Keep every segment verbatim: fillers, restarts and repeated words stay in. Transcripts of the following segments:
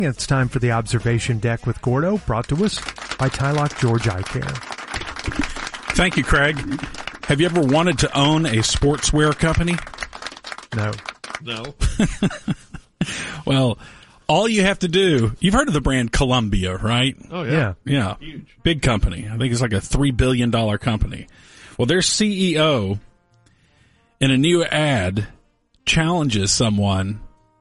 It's time for the Observation Deck with Gordo, brought to us by Tylock George Eye Care. Thank you, Craig. Have you ever wanted to own a sportswear company? No. No. Well, all you have to do, you've heard of the brand Columbia, right? Oh, yeah. Yeah. Huge. Big company. I think it's like a three billion dollars company. Well, their C E O, in a new ad, challenges someone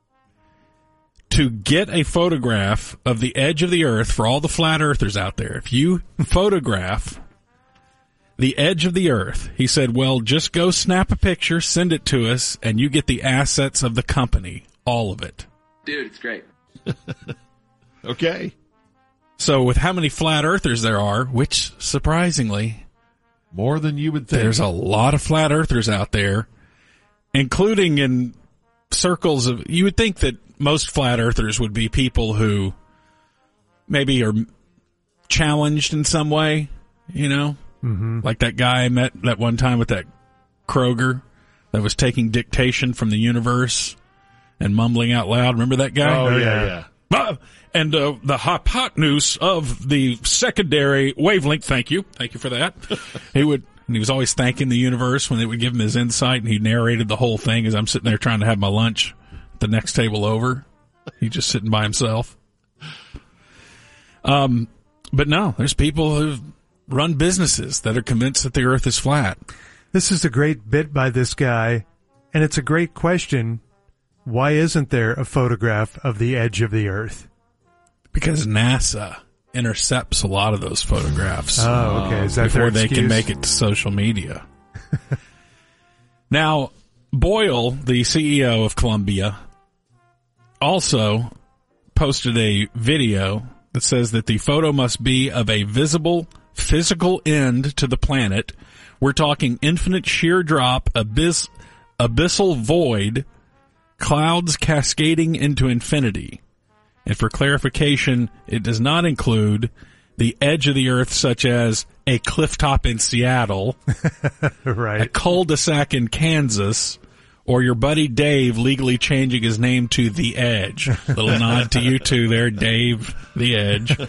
to get a photograph of the edge of the earth for all the flat earthers out there. If you photograph the edge of the earth, he said, well, just go snap a picture, send it to us, and you get the assets of the company, all of it. Dude, it's great. Okay. So with how many flat earthers there are, which surprisingly, more than you would think. There's a lot of flat earthers out there, including in circles of, you would think that most flat earthers would be people who maybe are challenged in some way, you know, mm-hmm. like that guy I met that one time with that Kroger that was taking dictation from the universe and mumbling out loud. Remember that guy? Oh, yeah, yeah. Uh, and uh, the hypotenuse of the secondary wavelength, thank you. Thank you for that. he would, and he was always thanking the universe when they would give him his insight, and he narrated the whole thing as I'm sitting there trying to have my lunch at the next table over. He's just sitting by himself. Um, but no, there's people who run businesses that are convinced that the earth is flat. This is a great bit by this guy, and it's a great question. Why isn't there a photograph of the edge of the earth? Because NASA intercepts a lot of those photographs. Oh, okay. Is that before their they excuse? can make it to social media. Now, Boyle, the C E O of Columbia, also posted a video that says that the photo must be of a visible physical end to the planet. We're talking infinite sheer drop, abyss, abyssal void, clouds cascading into infinity. And for clarification, it does not include the edge of the earth such as a cliff top in Seattle, right. a cul-de-sac in Kansas, or your buddy Dave legally changing his name to The Edge. Little nod to you two there, Dave The Edge.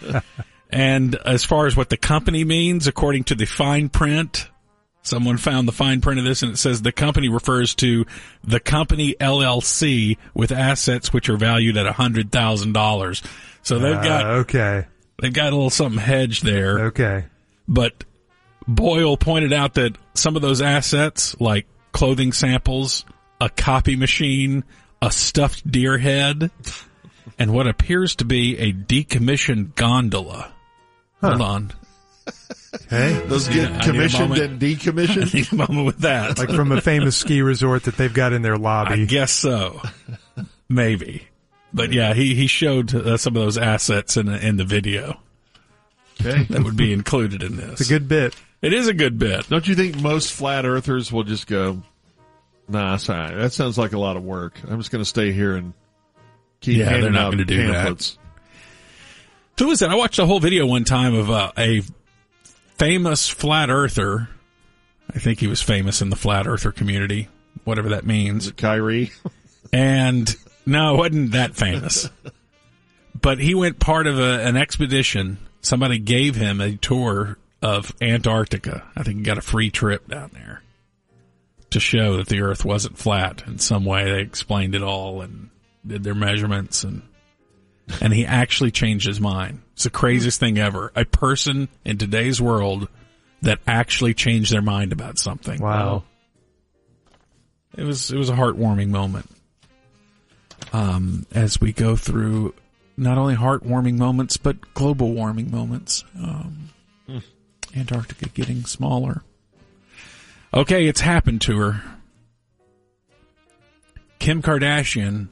And as far as what the company means, according to the fine print, someone found the fine print of this, and it says the company refers to the company L L C with assets which are valued at one hundred thousand dollars. So they've got uh, okay. They've got a little something hedged there. Okay. But Boyle pointed out that some of those assets, like clothing samples, a copy machine, a stuffed deer head, and what appears to be a decommissioned gondola. Huh. Hold on. Okay. Those get I need a commissioned moment. and decommissioned? I need a moment with that. Like from a famous ski resort that they've got in their lobby. I guess so. Maybe. But yeah, he, he showed uh, some of those assets in, in the video. Okay. That would be included in this. It's a good bit. It is a good bit. Don't you think most flat earthers will just go, nah, sorry, that sounds like a lot of work. I'm just going to stay here and keep Yeah, handing they're not out going to do pamphlets. that. So listen, I watched a whole video one time of uh, a famous flat earther. I think he was famous in the flat earther community, whatever that means. Kyrie? And no, it wasn't that famous. But he went part of a, an expedition. Somebody gave him a tour of Antarctica. I think he got a free trip down there to show that the earth wasn't flat in some way. They explained it all and did their measurements, and and he actually changed his mind. It's the craziest thing ever. A person in today's world that actually changed their mind about something. Wow. It was it was a heartwarming moment. Um, as we go through not only heartwarming moments, but global warming moments. Um, mm. Antarctica getting smaller. Okay, it's happened to her. Kim Kardashian,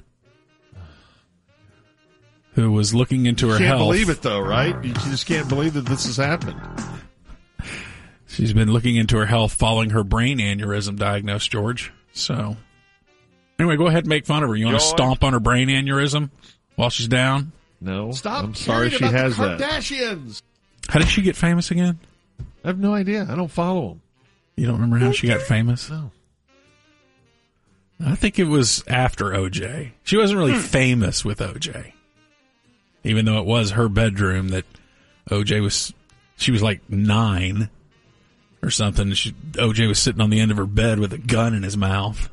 who was looking into her You can't health. believe it, though, right? You just can't believe that this has happened. She's been looking into her health following her brain aneurysm diagnosis, George. So, anyway, go ahead and make fun of her. You want to stomp on her brain aneurysm while she's down? No. Stop I'm sorry she caring about has the that. Kardashians. How did she get famous again? I have no idea. I don't follow them. You don't remember how she got famous? No. I think it was after O J. She wasn't really famous with O J. even though it was her bedroom that O J was, she was like nine or something. She, O J was sitting on the end of her bed with a gun in his mouth.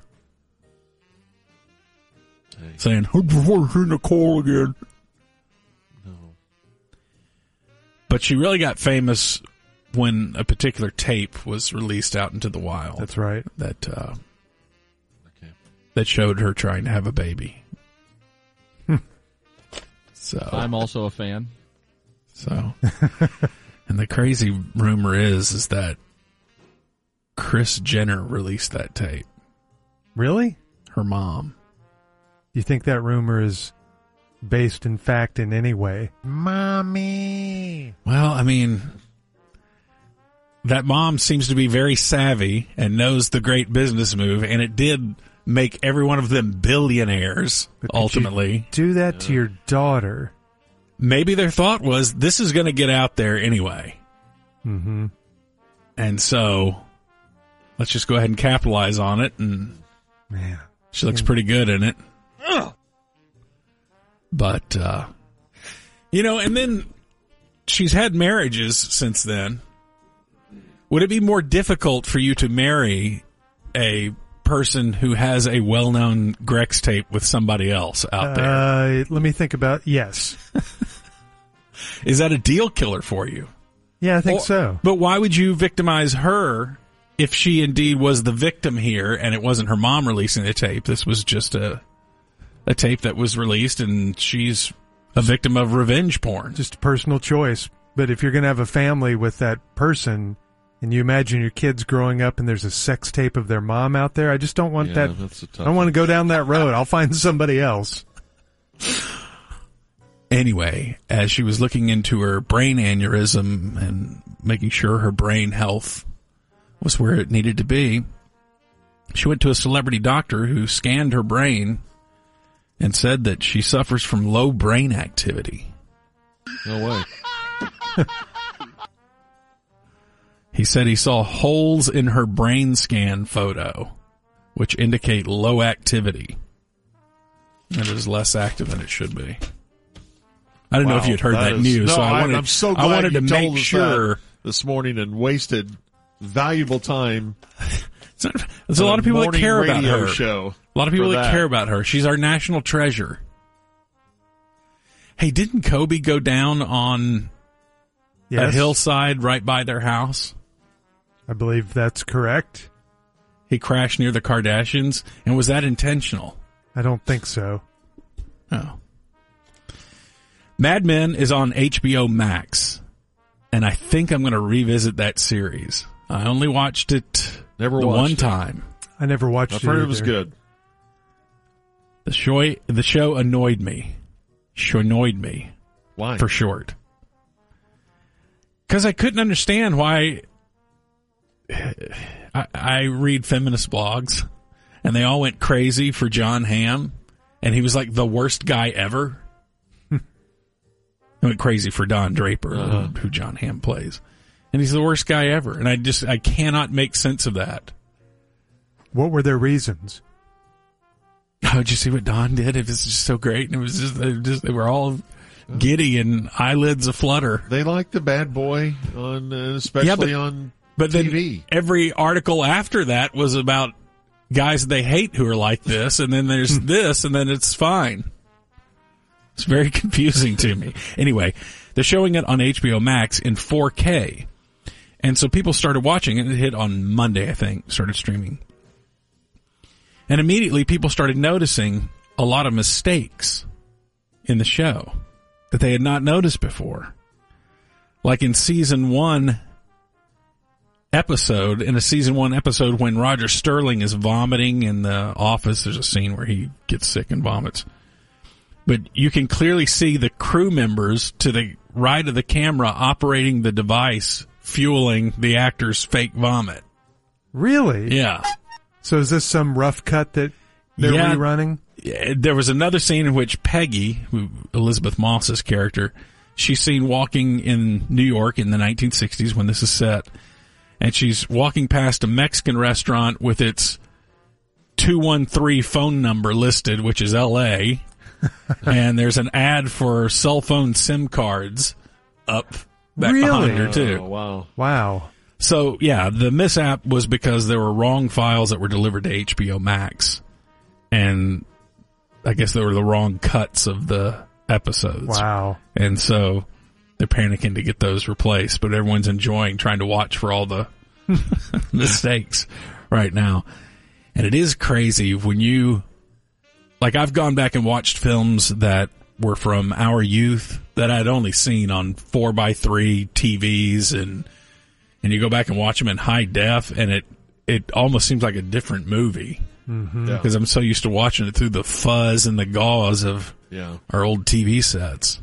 Hey. Saying, I just want to see Nicole again. No. But she really got famous when a particular tape was released out into the wild. That's right. That, uh, Okay. that showed her trying to have a baby. So I'm also a fan. So, and the crazy rumor is, is that Kris Jenner released that tape. Really? Her mom. Do you think that rumor is based in fact in any way? Mommy. Well, I mean, that mom seems to be very savvy and knows the great business move, and it did make every one of them billionaires, But could ultimately. you do that to your daughter. Maybe their thought was, this is going to get out there anyway. Mm-hmm. And so, let's just go ahead and capitalize on it, and Man. she looks pretty good in it. But, uh, you know, and then she's had marriages since then. Would it be more difficult for you to marry a person who has a well-known Grex tape with somebody else out there? Uh, let me think about, yes. Is that a deal killer for you? Yeah, I think Or- so. But why would you victimize her if she indeed was the victim here and it wasn't her mom releasing the tape? This was just a a tape that was released and she's a victim of revenge porn. Just a personal choice. But if you're going to have a family with that person and you imagine your kids growing up and there's a sex tape of their mom out there, I just don't want Yeah, that. that's a tough I don't want to go down that road. I'll find somebody else. Anyway, as she was looking into her brain aneurysm and making sure her brain health was where it needed to be, she went to a celebrity doctor who scanned her brain and said that she suffers from low brain activity. No way. He said he saw holes in her brain scan photo, which indicate low activity. It is less active than it should be. I don't know if Wow, you'd heard that, is- news, No, so I wanted, I'm so glad I wanted you to told make us sure. that this morning and wasted valuable time. It's not- There's a lot of people that morning care about radio her. Show A lot of people for that that. care about her. She's our national treasure. Hey, didn't Kobe go down on a Yes, hillside right by their house? I believe that's correct. He crashed near the Kardashians, and was that intentional? I don't think so. Oh. Mad Men is on H B O Max, and I think I'm going to revisit that series. I only watched it Never the watched one it. time. I never watched I've it. heard it was either. good. The show, the show annoyed me. Shonoyed me, Why? for short. Because I couldn't understand why. I, I read feminist blogs, and they all went crazy for John Hamm, and he was like the worst guy ever. I went crazy for Don Draper, Uh-huh. who John Hamm plays, and he's the worst guy ever. And I just I cannot make sense of that. What were their reasons? Oh, did you see what Don did? It was just so great, and it was just they, just, they were all giddy and eyelids aflutter. They like the bad boy on, uh, especially Yeah, but- on But then T V. every article after that was about guys they hate who are like this, and then there's this, and then it's fine. It's very confusing to me. Anyway, they're showing it on H B O Max in four K. And so people started watching it. It hit on Monday, I think, started streaming. And immediately people started noticing a lot of mistakes in the show that they had not noticed before. Like in season one episode, in a season one episode when Roger Sterling is vomiting in the office, there's a scene where he gets sick and vomits. But you can clearly see the crew members to the right of the camera operating the device, fueling the actor's fake vomit. Really? Yeah. So is this some rough cut that they're Yeah. rerunning? There was another scene in which Peggy, who, Elizabeth Moss's character, she's seen walking in New York in the nineteen sixties when this is set, and she's walking past a Mexican restaurant with its two one three phone number listed, which is L A, and there's an ad for cell phone SIM cards up back Really? behind her, too. Oh, wow. Wow. So, yeah, the mishap was because there were wrong files that were delivered to H B O Max. And I guess they were the wrong cuts of the episodes. Wow. And so they're panicking to get those replaced, but everyone's enjoying trying to watch for all the mistakes right now. And it is crazy when you, like, I've gone back and watched films that were from our youth that I'd only seen on four by three T Vs, and and you go back and watch them in high def, and it, it almost seems like a different movie. Mm-hmm. Yeah. Because I'm so used to watching it through the fuzz and the gauze of Yeah. our old T V sets.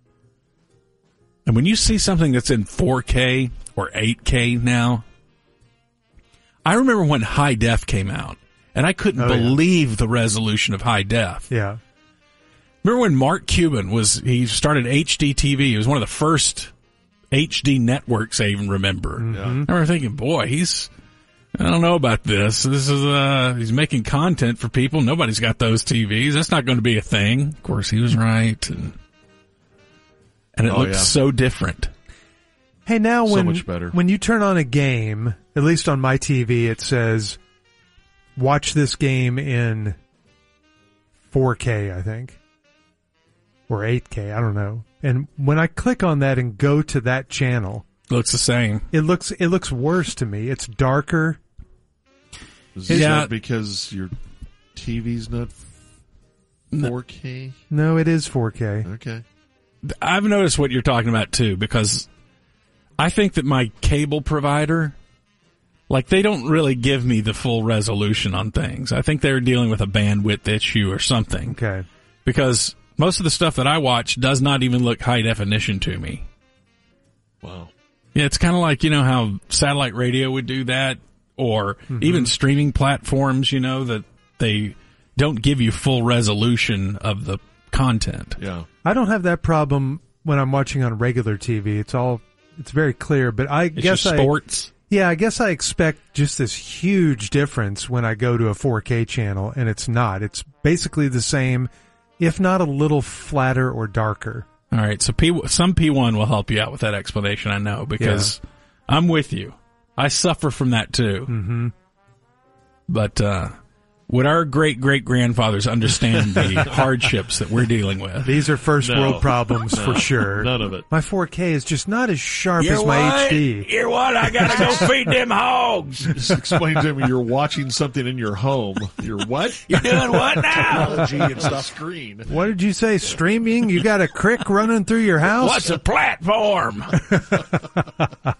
And when you see something that's in four K or eight K now, I remember when high def came out, and I couldn't Oh, yeah. believe the resolution of high def. Yeah. Remember when Mark Cuban was, he started H D T V. It was one of the first H D networks I even remember. Mm-hmm. Yeah. I remember thinking, boy, he's, I don't know about this. This is, uh, he's making content for people. Nobody's got those T Vs. That's not going to be a thing. Of course, he was right. And, and it Oh, looked yeah. so different. Hey, now So when much better. when you turn on a game, at least on my T V, it says, watch this game in four K, I think. Or eight K, I don't know. And when I click on that and go to that channel, Looks the same. it looks it looks worse to me. It's darker. Is that Yeah. because your T V's not four K? No, it is four K. Okay. I've noticed what you're talking about too, because I think that my cable provider, like, they don't really give me the full resolution on things. I think they're dealing with a bandwidth issue or something, Okay. because most of the stuff that I watch does not even look high definition to me. Wow. Yeah, it's kind of like, you know, how satellite radio would do that, or even streaming platforms, you know, that they don't give you full resolution of the content. Yeah. I don't have that problem when I'm watching on regular T V. It's all it's very clear, but I It's guess just I sports. Yeah, I guess I expect just this huge difference when I go to a four K channel, and it's not. It's basically the same, if not a little flatter or darker. All right, so P, some P one will help you out with that explanation, I know, because I'm with you. I suffer from that too. Mm-hmm. But uh, would our great-great-grandfathers understand the hardships that we're dealing with? These are first No. world problems No. for sure. None of it. My four K is just not as sharp as my H D. You're what? I gotta go feed them hogs. Just explain to me you're watching something in your home. You're what? You're doing what now? Technology and stuff. Screen. What did you say? Streaming? You got a crick running through your house? What's a platform?